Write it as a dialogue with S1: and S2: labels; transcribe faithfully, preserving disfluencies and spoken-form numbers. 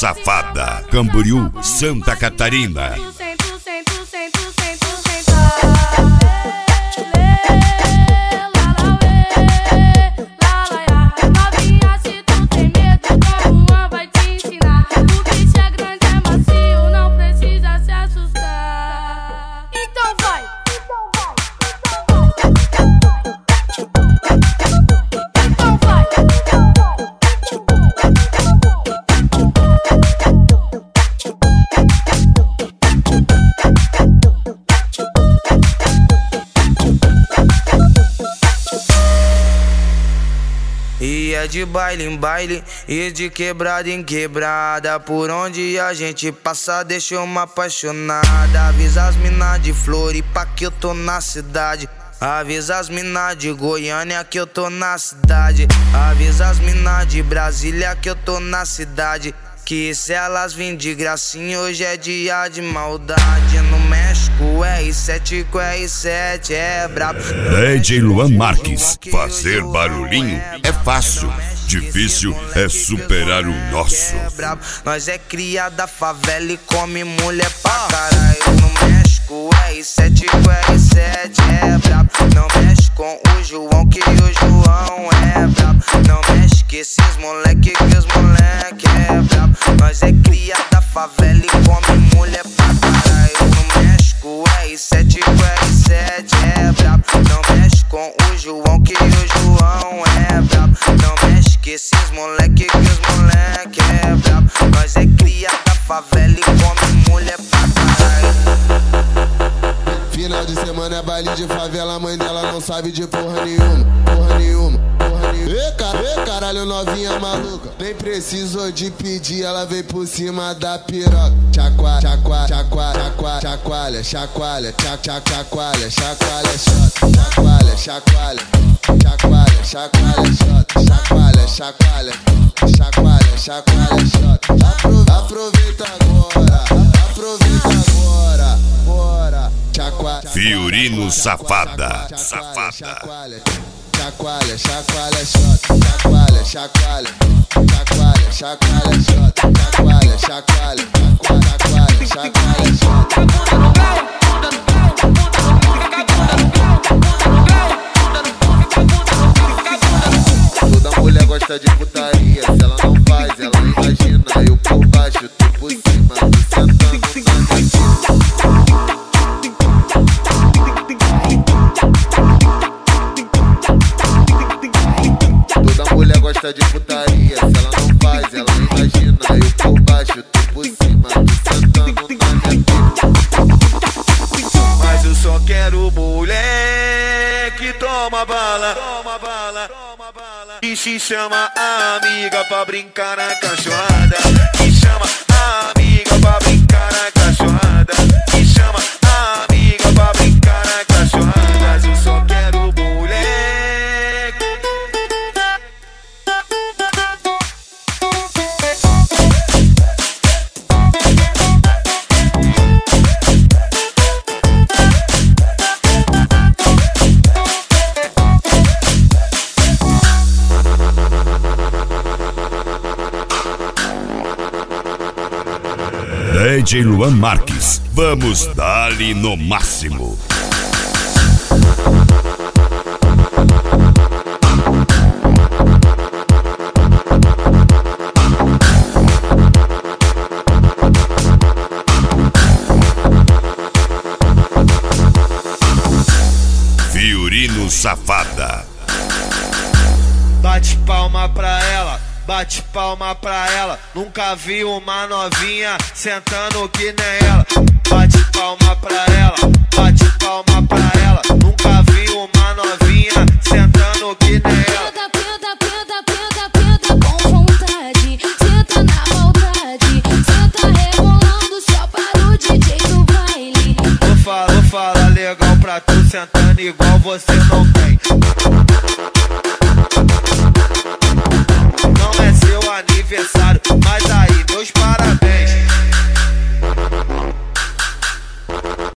S1: Safada, Camboriú, Santa Catarina.
S2: E é de baile em baile e de quebrada em quebrada, por onde a gente passa deixa uma apaixonada. Avisa as mina de Floripa que eu tô na cidade. Avisa as mina de Goiânia que eu tô na cidade. Avisa as mina de Brasília que eu tô na cidade. Que se elas vêm de gracinha hoje é dia de maldade. No México o R sete com R sete é brabo.
S1: D J Luan Marques, fazer barulhinho é fácil, difícil é superar o nosso.
S2: Nós é cria da favela e come mulher pra caralho. No México o R sete com R sete é brabo. Não mexe com o João que o João é brabo. Não mexe que esses moleque que os moleque é brabo. Nós é cria da favela e come mulher pra caralho. No México o R sete com R sete é brabo. Não mexe com o João que o João é brabo. Não mexe que esses moleque que os moleque é brabo. Nós é cria da favela e come mulher pra caralho.
S3: Final de semana é baile de favela, a mãe dela não sabe de porra nenhuma, porra nenhuma, porra nenhuma. Ê, car Ê, caralho, novinha maluca, nem precisou de pedir, ela veio por cima da piroca. Chacoalha, chacoalha, chacoalha, chacoalha, chacoalha, chacoalha, chacoalha, chacoalha, shot, chacoalha, chacoalha, chacoalha, chacoalha, shot, chacoalha, chacoalha, chacoalha, chacoalha, shot. Aproveita agora, aproveita agora, bora.
S1: Fiorino Safada,
S3: Safada. Chacoalha, chacoalha, shot. Chacoalha, chacoalha, chacoalha, chacoalha, shot. Chacoalha, chacoalha, chacoalha, chacoalha, shot. Toda mulher gosta de putaria, se ela não faz, ela imagina. Eu por baixo, tu por cima, tu sentando na minha. Toda mulher gosta de putaria, se ela não faz, ela imagina. Eu por baixo, tu por cima, tu sentando na minha pica.
S4: Mas eu só quero mulher que toma bala, toma bala, toma bala. E se chama a amiga pra brincar na cachorrada. Que chama a amiga pra brincar na cachorrada. Que chama a amiga pra brincar na cachorrada. Mas eu só quero mulher.
S1: D J Luan Marques, vamos dar-lhe no máximo. Fiorino Safada.
S4: Bate palma pra ela, bate palma pra ela. Nunca vi uma novinha sentando que nem ela. Bate palma pra ela, bate palma pra ela. Nunca vi uma novinha sentando que nem ela.
S5: Penta, penta, penta, penta, penta com vontade. Senta na maldade, senta rebolando só para o D J do baile.
S4: Vou falar, vou falar legal pra tu, sentando igual você não tem.